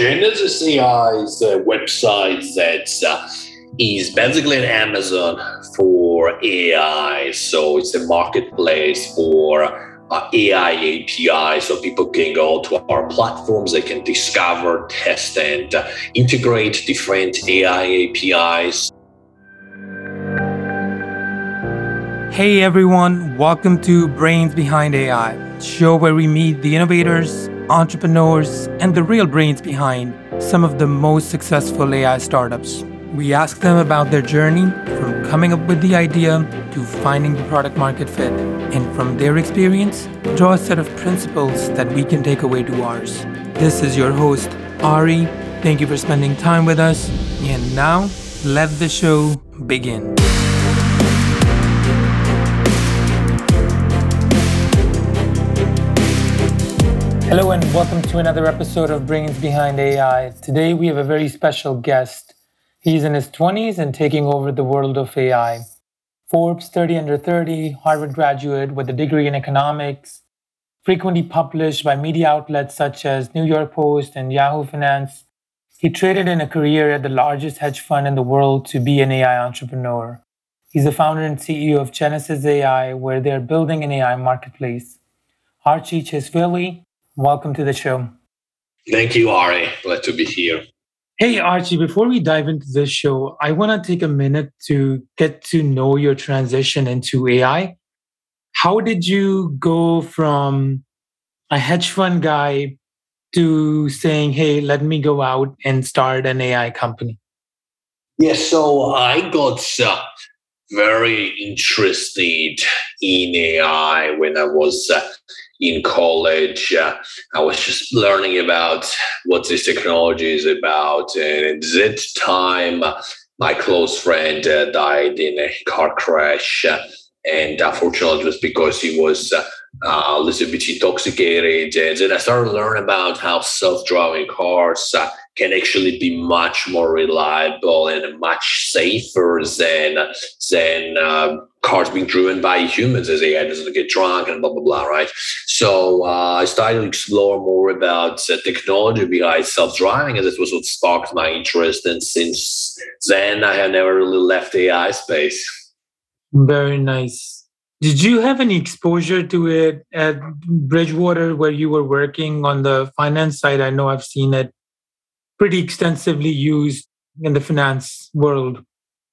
Genesis AI is a website that is basically an Amazon for AI. So it's a marketplace for AI API. So people can go to our platforms, they can discover, test, and integrate different AI APIs. Hey everyone, welcome to Brains Behind AI, show where we meet the innovators, entrepreneurs, and the real brains behind some of the most successful AI startups. We ask them about their journey from coming up with the idea to finding the product market fit, and from their experience, draw a set of principles that we can take away to ours. This is your host, Ari. Thank you for spending time with us, and now let the show begin. Hello and welcome to another episode of Brains Behind AI. Today we have a very special guest. He's in his 20s and taking over the world of AI. Forbes 30 under 30, Harvard graduate with a degree in economics, frequently published by media outlets such as New York Post and Yahoo Finance. He traded in a career at the largest hedge fund in the world to be an AI entrepreneur. He's the founder and CEO of Genesis AI, where they're building an AI marketplace. Archie Chesvili, welcome to the show. Thank you, Ari. Glad to be here. Hey, Archie, before we dive into this show, I want to take a minute to get to know your transition into AI. How did you go from a hedge fund guy to saying, hey, let me go out and start an AI company? Yes, so I got very interested in AI when I was in college. I was just learning about what this technology is about. And at that time, my close friend died in a car crash. And unfortunately, it was because he was a little bit intoxicated. And then I started to learn about how self-driving cars can actually be much more reliable and much safer than cars being driven by humans, as AI doesn't get drunk and blah blah blah, right? So I started to explore more about the technology behind self-driving, and this was what sparked my interest. And since then, I have never really left the AI space. Very nice. Did you have any exposure to it at Bridgewater where you were working on the finance side? I know I've seen it pretty extensively used in the finance world.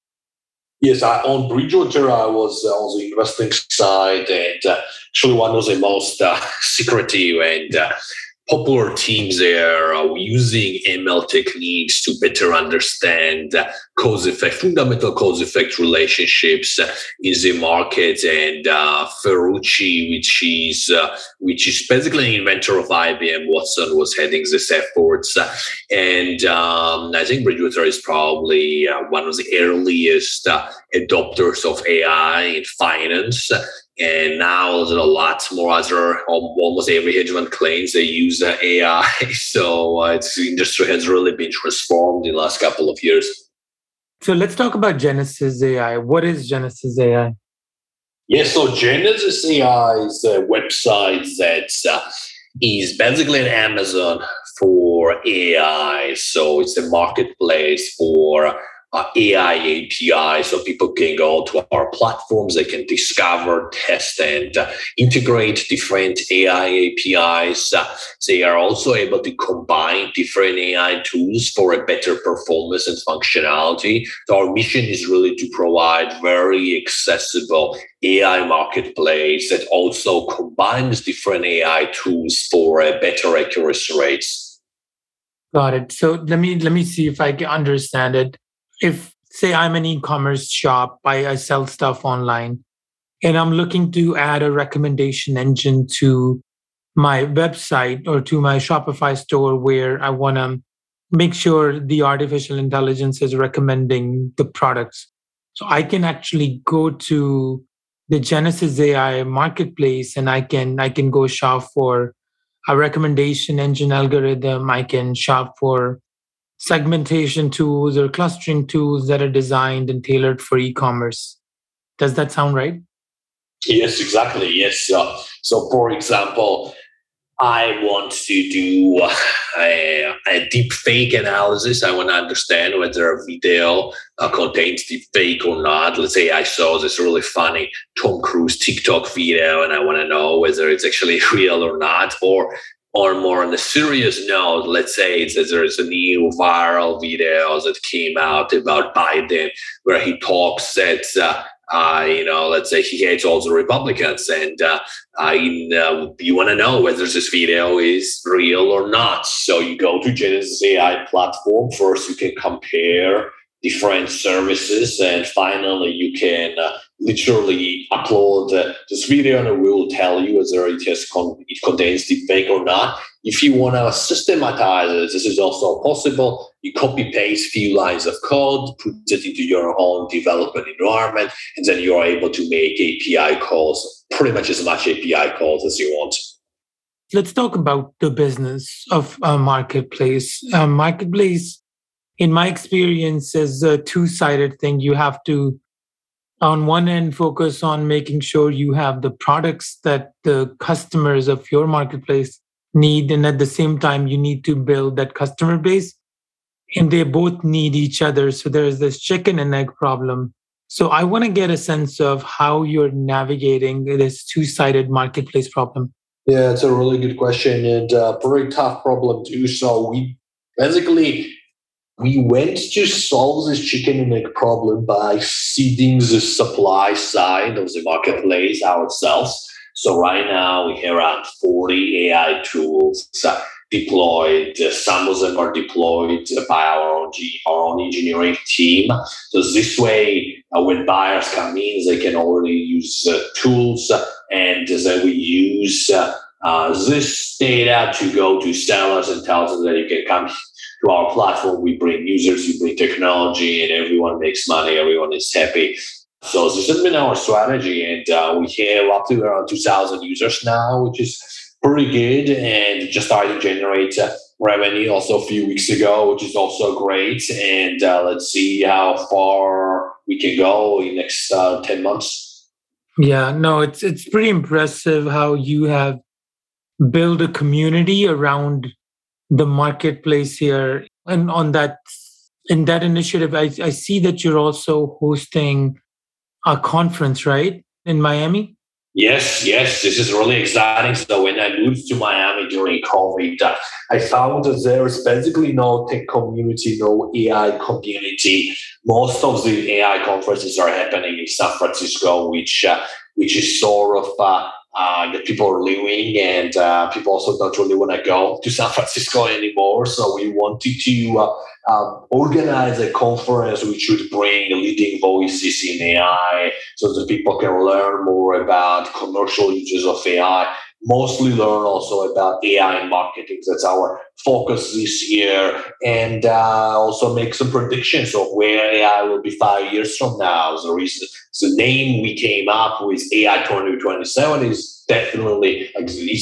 Yes, on Bridgewater, I was on the investing side, and actually one of the most secretive and popular teams there using ML techniques to better understand fundamental cause-effect relationships in the market. And Ferrucci, which is basically an inventor of IBM Watson, was heading this efforts. And I think Bridgewater is probably one of the earliest adopters of AI in finance. And now there's a lot more other, almost every hedge fund claims they use AI. So the industry has really been transformed in the last couple of years. So let's talk about Genesis AI. What is Genesis AI? Yes, so Genesis AI is a website that is basically an Amazon for AI. So it's a marketplace for AI API. So people can go to our platforms, they can discover, test, and integrate different AI APIs. They are also able to combine different AI tools for a better performance and functionality. So our mission is really to provide very accessible AI marketplace that also combines different AI tools for better accuracy rates. Got it. So let me see if I can understand it. If, say, I'm an e-commerce shop, I sell stuff online, and I'm looking to add a recommendation engine to my website or to my Shopify store where I want to make sure the artificial intelligence is recommending the products. So I can actually go to the Genesis AI marketplace and I can go shop for a recommendation engine algorithm. I can shop for segmentation tools or clustering tools that are designed and tailored for e-commerce. Does that sound right? Yes, exactly. Yes. So for example, I want to do a deep fake analysis. I want to understand whether a video contains deep fake or not. Let's say I saw this really funny Tom Cruise TikTok video and I want to know whether it's actually real or not. Or more on a serious note, let's say that there's a new viral video that came out about Biden where he talks that let's say he hates all the Republicans, and you want to know whether this video is real or not. So you go to Genesis AI platform. First, you can compare different services, and finally, you can literally upload this video, and it will tell you whether it contains deepfake or not. If you want to systematize it, this is also possible. You copy paste few lines of code, put it into your own development environment, and then you are able to make API calls, pretty much as much API calls as you want. Let's talk about the business of a marketplace. Marketplace, in my experience, is a two-sided thing. You have to, on one end, focus on making sure you have the products that the customers of your marketplace need. And at the same time, you need to build that customer base. And they both need each other. So there's this chicken and egg problem. So I want to get a sense of how you're navigating this two-sided marketplace problem. Yeah, it's a really good question and a very tough problem too. So we went to solve this chicken and egg problem by seeding the supply side of the marketplace ourselves. So right now we have around 40 AI tools deployed. Some of them are deployed by our own engineering team. So this way, when buyers come in, they can already use tools, and then we use this data to go to sellers and tell them that you can come to our platform. We bring users, we bring technology, and everyone makes money. Everyone is happy. So this has been our strategy, and we have up to around 2,000 users now, which is pretty good, and just started to generate revenue also a few weeks ago, which is also great. And let's see how far we can go in the next 10 months. Yeah, no, it's pretty impressive how you have built a community around the marketplace here. And in that initiative, I see that you're also hosting a conference, right, in Miami? Yes, this is really exciting. So when I moved to Miami during COVID, I found that there is basically no tech community, no AI community. Most of the AI conferences are happening in San Francisco, which is sort of that people are leaving, and people also don't really want to go to San Francisco anymore. So we wanted to organize a conference which would bring leading voices in AI so that people can learn more about commercial uses of AI, mostly learn also about AI marketing. That's our focus this year, and also make some predictions of where AI will be 5 years from now. The name we came up with, AI 2027, is definitely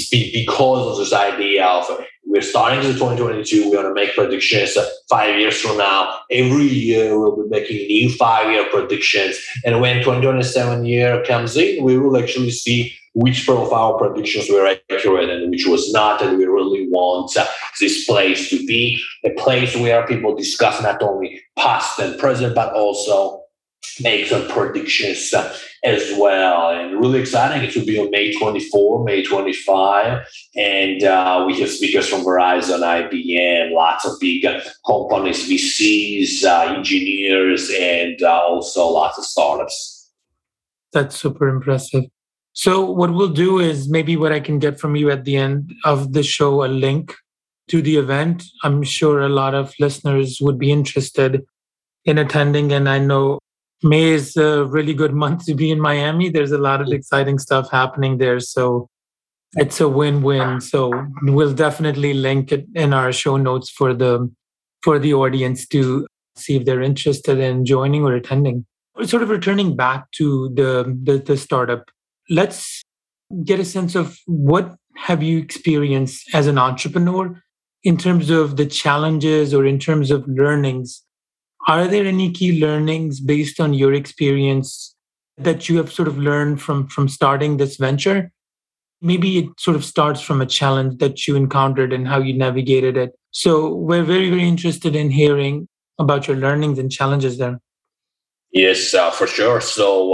because of this idea of we're starting in 2022. We're going to make predictions 5 years from now. Every year we'll be making new 5-year predictions. And when 2027 year comes in, we will actually see which of our predictions were accurate and which was not. And we really want this place to be a place where people discuss not only past and present, but also make some predictions as well. And really exciting. It will be on May 24, May 25. And we have speakers from Verizon, IBM, lots of big companies, VCs, engineers, and also lots of startups. That's super impressive. So what we'll do is maybe what I can get from you at the end of the show, a link to the event. I'm sure a lot of listeners would be interested in attending. And I know May is a really good month to be in Miami. There's a lot of exciting stuff happening there. So it's a win-win. So we'll definitely link it in our show notes for the audience to see if they're interested in joining or attending. Sort of returning back to the startup, let's get a sense of what have you experienced as an entrepreneur in terms of the challenges or in terms of learnings. Are there any key learnings based on your experience that you have sort of learned from starting this venture? maybe it sort of starts from a challenge that you encountered and how you navigated it. So we're very, very interested in hearing about your learnings and challenges there. Yes, for sure. So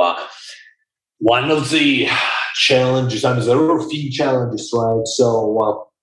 one of the challenges, I mean, there are a few challenges, right? So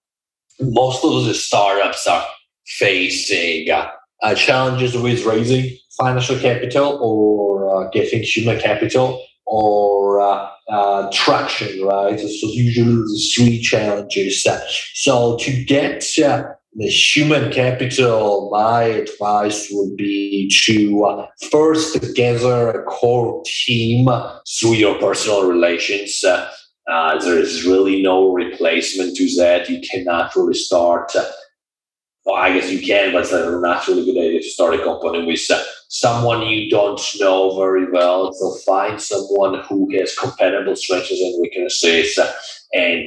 most of the startups are facing challenges with raising financial capital or getting human capital or traction, right? So usually the three challenges. So to get the human capital, my advice would be to first gather a core team through your personal relations. There is really no replacement to that. You cannot really start. Well, I guess you can, but it's not really good idea to start a company with someone you don't know very well. So find someone who has compatible strengths and weaknesses, and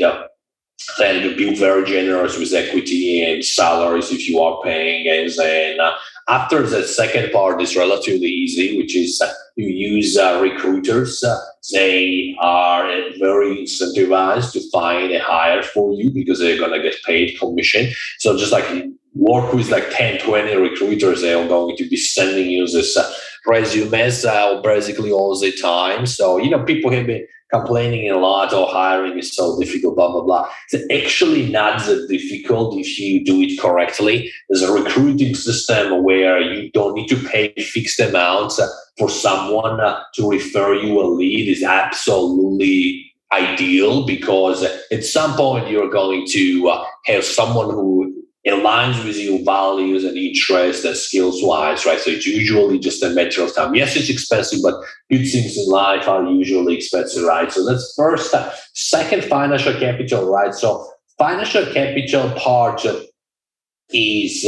then be very generous with equity and salaries if you are paying. And then after the second part is relatively easy, which is you use recruiters. They are very incentivized to find a hire for you because they're going to get paid commission. So just like work with like 10, 20 recruiters, they are going to be sending you this resumes basically all the time. So, people have been complaining a lot, oh, hiring is so difficult, blah, blah, blah. It's actually not that difficult if you do it correctly. There's a recruiting system where you don't need to pay fixed amounts for someone to refer you a lead is absolutely ideal because at some point you're going to have someone who aligns with your values and interests and skills wise, right? So it's usually just a matter of time. Yes, it's expensive, but good things in life are usually expensive, right? So that's first. Second, financial capital, right? So financial capital part is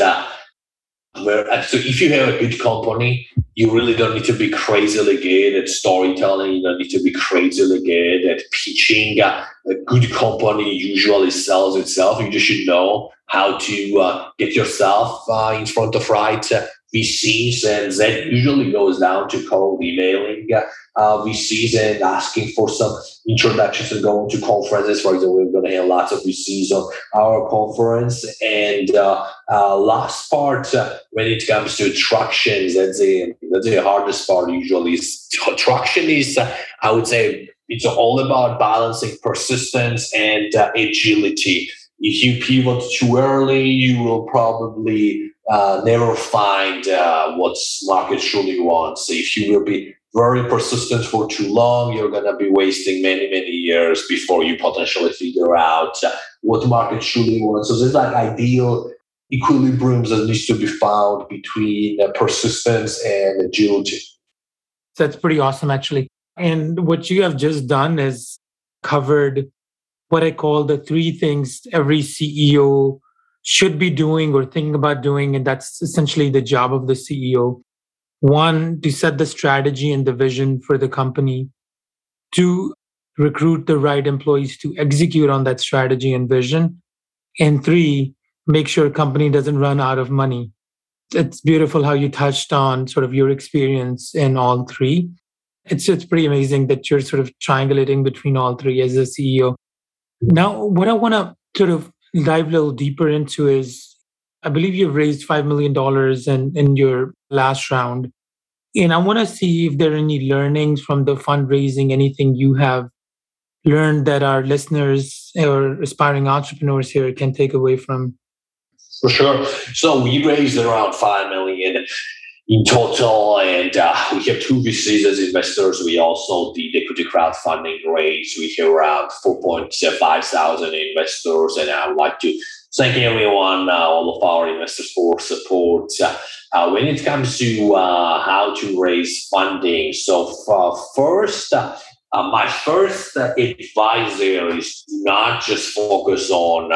so if you have a good company, you really don't need to be crazily good at storytelling. You don't need to be crazily good at pitching. A good company usually sells itself. You just should know how to get yourself in front of right VCs, and that usually goes down to cold emailing VCs and asking for some introductions and going to conferences. For example, we're going to have lots of VCs on our conference. And last part, when it comes to traction, that's the hardest part usually. Traction is, I would say, it's all about balancing persistence and agility. If you pivot too early, you will probably never find what market truly wants. If you will be very persistent for too long, you're going to be wasting many, many years before you potentially figure out what market truly wants. So there's like ideal equilibriums that needs to be found between persistence and agility. That's pretty awesome, actually. And what you have just done is covered what I call the three things every CEO should be doing or thinking about doing. And that's essentially the job of the CEO. One, to set the strategy and the vision for the company. Two, recruit the right employees to execute on that strategy and vision. And three, make sure company doesn't run out of money. It's beautiful how you touched on sort of your experience in all three. It's pretty amazing that you're sort of triangulating between all three as a CEO. Now, what I want to sort of dive a little deeper into is I believe you've raised $5 million in your last round. And I want to see if there are any learnings from the fundraising, anything you have learned that our listeners or aspiring entrepreneurs here can take away from. For sure. So we raised around 5 million in total, and we have two VCs as investors. We also did equity crowdfunding raise. We have around 4.5 thousand investors, and I would like to thank everyone, all of our investors for support. When it comes to how to raise funding, so first, my first advice there is not just focus on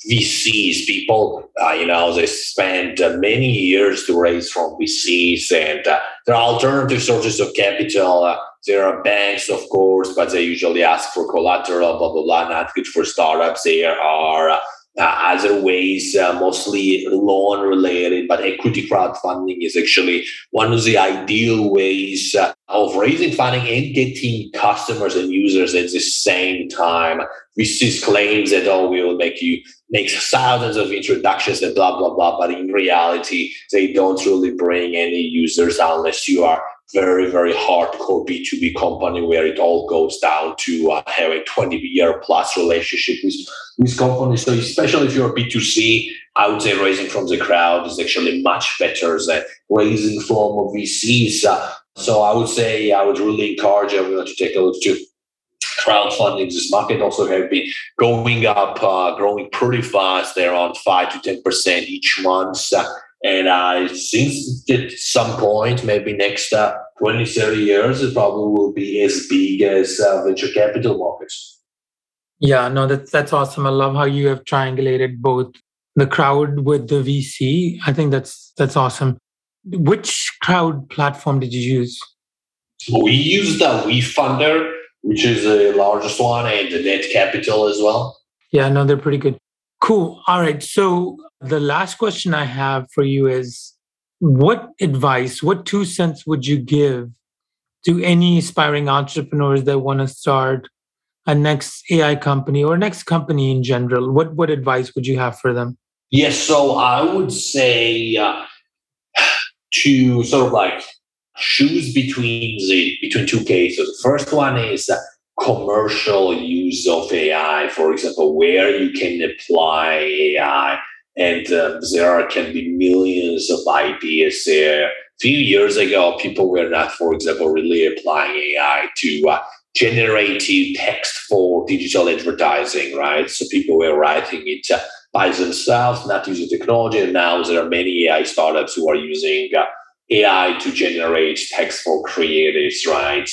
VCs. People, they spend many years to raise from VCs, and there are alternative sources of capital. There are banks, of course, but they usually ask for collateral, blah, blah, blah, not good for startups. There are other ways, mostly loan related, but equity crowdfunding is actually one of the ideal ways of raising funding and getting customers and users at the same time. We see claims that, oh, we will make thousands of introductions and blah, blah, blah. But in reality, they don't really bring any users unless you are very, very hardcore B2B company where it all goes down to having 20-year plus relationship with companies. So especially if you're B2C, I would say raising from the crowd is actually much better than raising from VCs. So I would say I would really encourage everyone to take a look to crowdfunding. This market also have been going up, growing pretty fast. They're around 5 to 10% each month. And I think at some point, maybe next 20, 30 years, it probably will be as big as venture capital markets. Yeah, no, that's awesome. I love how you have triangulated both the crowd with the VC. I think that's awesome. Which crowd platform did you use? We used the WeFunder, which is the largest one, and the Net Capital as well. Yeah, no, they're pretty good. Cool. All right. So the last question I have for you is, what advice, what 2 cents would you give to any aspiring entrepreneurs that want to start a next AI company or next company in general? What advice would you have for them? Yes, so I would say to sort of like choose between two cases. The first one is commercial use of AI, for example, where you can apply AI, and there can be millions of ideas there. A few years ago, people were not, for example, really applying AI to generative text for digital advertising, right? So people were writing it by themselves, not using technology. And now there are many AI startups who are using AI to generate text for creatives, right?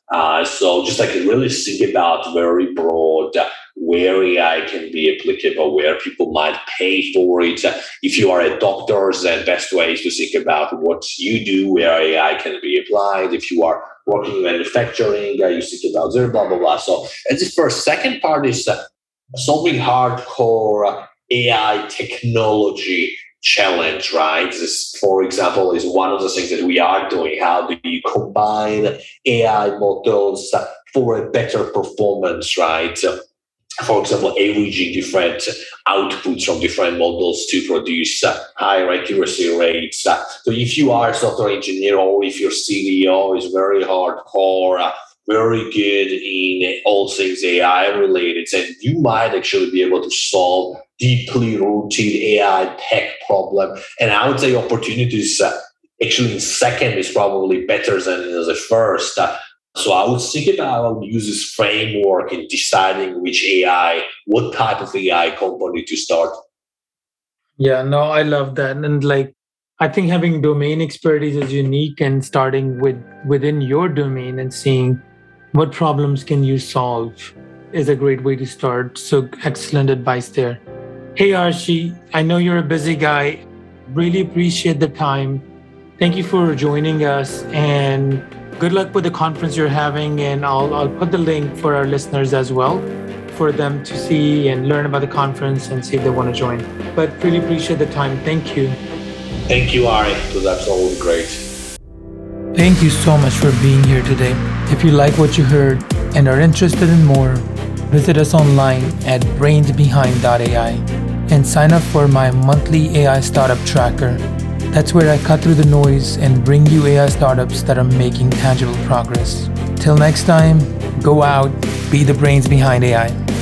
So just like really think about very broad where AI can be applicable, where people might pay for it. If you are a doctor, then best way is to think about what you do, where AI can be applied. If you are working in manufacturing, you think about there, blah, blah, blah. So as this first, second part is solving hardcore AI technology challenge, right? This, for example, is one of the things that we are doing. How do you combine AI models for a better performance, right? For example, averaging different outputs from different models to produce higher accuracy rates. So if you are a software engineer or if your CDO is very hardcore, very good in all things AI related, then you might actually be able to solve deeply rooted AI tech problem. And I would say opportunities actually in second is probably better than in the first. So I would think about use this framework in deciding what type of AI company to start. Yeah, no, I love that. And like, I think having domain expertise is unique, and starting within your domain and seeing what problems can you solve is a great way to start. So excellent advice there. Hey, Archie, I know you're a busy guy. Really appreciate the time. Thank you for joining us, and good luck with the conference you're having. And I'll put the link for our listeners as well for them to see and learn about the conference and see if they want to join. But really appreciate the time. Thank you. Thank you, Ari. It was absolutely great. Thank you so much for being here today. If you like what you heard and are interested in more, visit us online at brainsbehind.ai and sign up for my monthly AI startup tracker. That's where I cut through the noise and bring you AI startups that are making tangible progress. Till next time, go out, be the brains behind AI.